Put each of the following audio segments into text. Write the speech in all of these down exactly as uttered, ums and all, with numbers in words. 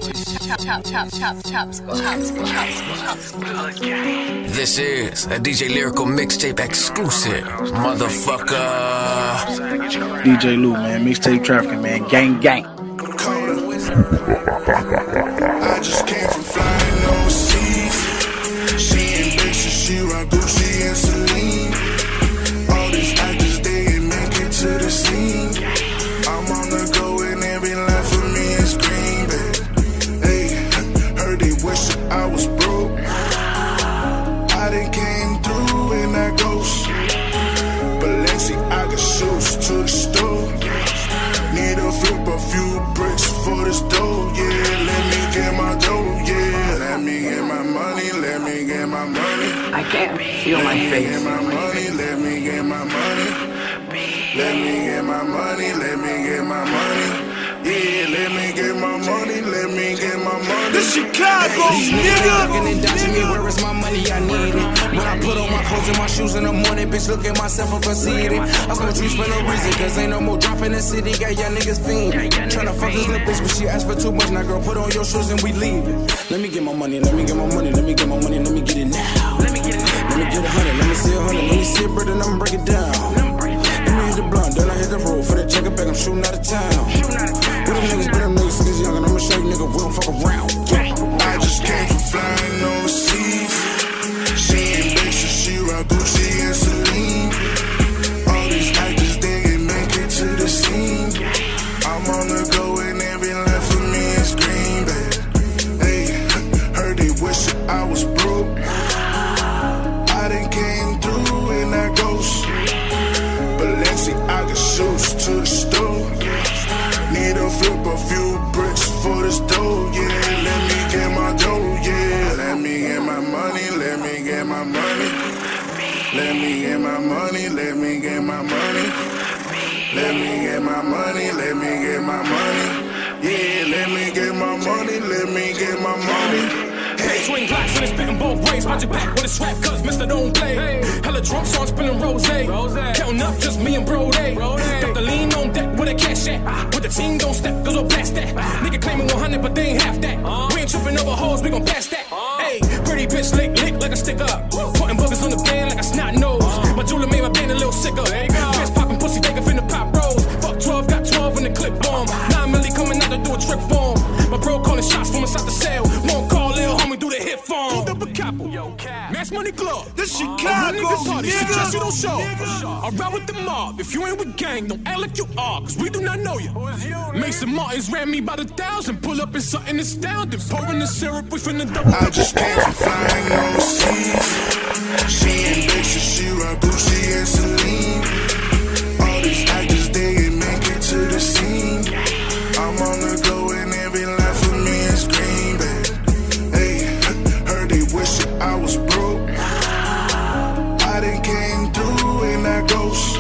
This is a D J Lyrical mixtape exclusive, motherfucker. D J Lou, man, mixtape trafficking, man, gang, gang. I just came from flying overseas. She ain't bitches, she rock Gucci and Celine. All these actors, they ain't make it to the scene. I'm on the go and every line for me is green, babe. Hey, heard they wish that I was broke. I done came through in that ghost. Balenciaga shoes to the store. Need to flip a few bricks for this dough, yeah. Let me get my dough, yeah. Let me get my money, let me get my money. I can't feel my face. Let me get my money, let me get my money. Let me get my money, let me get my money. Yeah, let me get my money, let me get my money. The Chicago, nigga. And dodging me, where is my money? I need it. When I put on my clothes and my shoes in the morning, bitch, look at myself and concede it. I smoke trees for no reason, cause ain't no more drop in the city. Got young niggas fiend. Tryna fuck this little bitch, but she asked for too much. Now, girl, put on your shoes and we leave it. Let me get my money, let me get my money, let me get my money, let me get it now. Let me get it now. Let me get a hundred, let me see a hundred, let me see a bird and I'ma break it down. Let me hit the blunt, then I hit the road. For the check it back, I'm shooting out of town. With them niggas, but them niggas, niggas young, and I'ma show you nigga, we don't fuck around. I just came from flying overseas. She ain't bitches, she rock Gucci and Celine. All these actors, they ain't make it to the scene. I'm on the go and every line for me is green, babe. Hey, heard they wish that I was broke. I done came through in that ghost. Balenciaga shoes to the store. Need to flip a few bricks for this dough, yeah. Let me get my dough, yeah. Let me get my money, let me get my money. Let me get my money, let me get my money. Let me get my money, let me get my money. Yeah, let me get my money, let me get my money. Hey, twin Glocks and it's spitting both ways. Watch it back with a strap, cause Mister don't play. Hey. Hella drunk, so I'm spinning rose. rose. Counting up, just me and bro. Got the lean on deck with a cash at. With the team don't step, cause we'll blast that. Nigga claiming one hundred, but they ain't half that. Uh. We ain't tripping over hoes, we gon' pass that. Uh. Hey, pretty bitch lick, lick like a stick up. Putting buggers on the band like a snot nose. Uh. My jeweler made my band a little sicker. Bitch popping pussy, they can finna pop rolls. Fuck twelve, got twelve in the clip bomb. Nine milli coming out to do a trick form. My bro calling shots from inside the cell. Won't call Lil homie, do the hit form. Pulled up a capo. Mass money glove. The Chicago, nigga party, nigga. suggest you don't show. I ride with the mob. If you ain't with gang, don't act like you are, cause we do not know you. Mason Martins ran me by the thousand. Pull up in something astounding. Pouring the syrup, we finna double. I just came from flying overseas. She ain't bitches, she rock Gucci and Celine. All these actors, they ain't make it to the scene. I'm on the go and every line for me is green, babe. Hey, heard they wish that I was broke. I done came through in that ghost.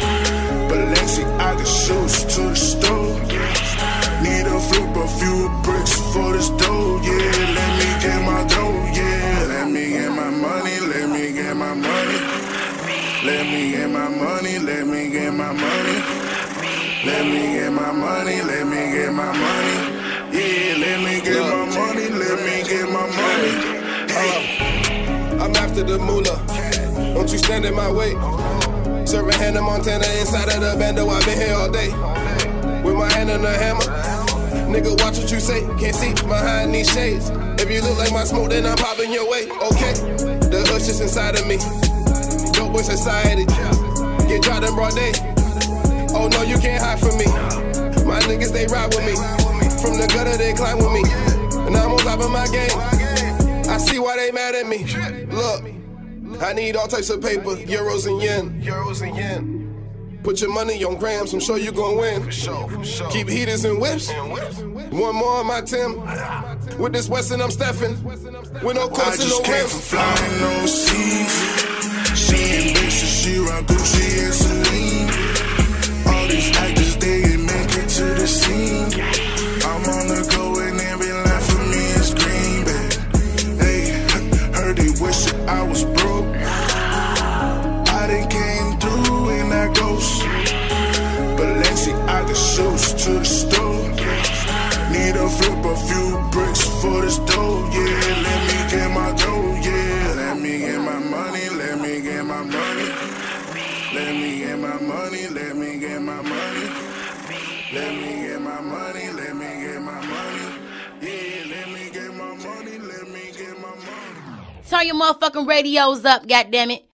Balenciaga shoes to the store. Need to flip a few bricks for this dough, yeah. Let me get my dough, yeah. Let me get my money, let me get my money. Let me get my money, let me get my money. Let me get my money, let me get my money. Yeah, let me get my money, let me get my money. Hey, I'm after the moolah. Don't you stand in my way. Serving Hannah Montana inside of the bando. I've been here all day. With my hand on the hammer. Nigga, watch what you say. Can't see behind these shades. If you look like my smoke, then I'm popping your way. Okay, the hush is inside of me. Dope boy society. Get dropped in broad day. Oh no, you can't hide from me. My niggas, they ride with me. From the gutter, they climb with me. And I'm on top of my game. I see why they mad at me. Look, I need all types of paper, euros and yen. Euros and yen. Put your money on grams, I'm sure you gon' win. For sure, for sure. Keep heaters and whips. One more on my Tim. With this Wesson, I'm Steffin. With no coats and no I just came from flying overseas. She ain't bitches, she rock Gucci and Celine. All these actors, they ain't make it to the scene. I'm on the go and every line for me is green, babe. Hey, heard they wish that I was broke. I done came through in that ghost. Balenciaga shoes to the store. Need a flip a few bricks for this dough, yeah. Let me get my dough, yeah. Let me get my money, let me get my money. Let me get my money, let me get my money. Let me get my money, let me get my money. Yeah, let me get my money, let me get my money. Turn your motherfucking radios up, goddammit.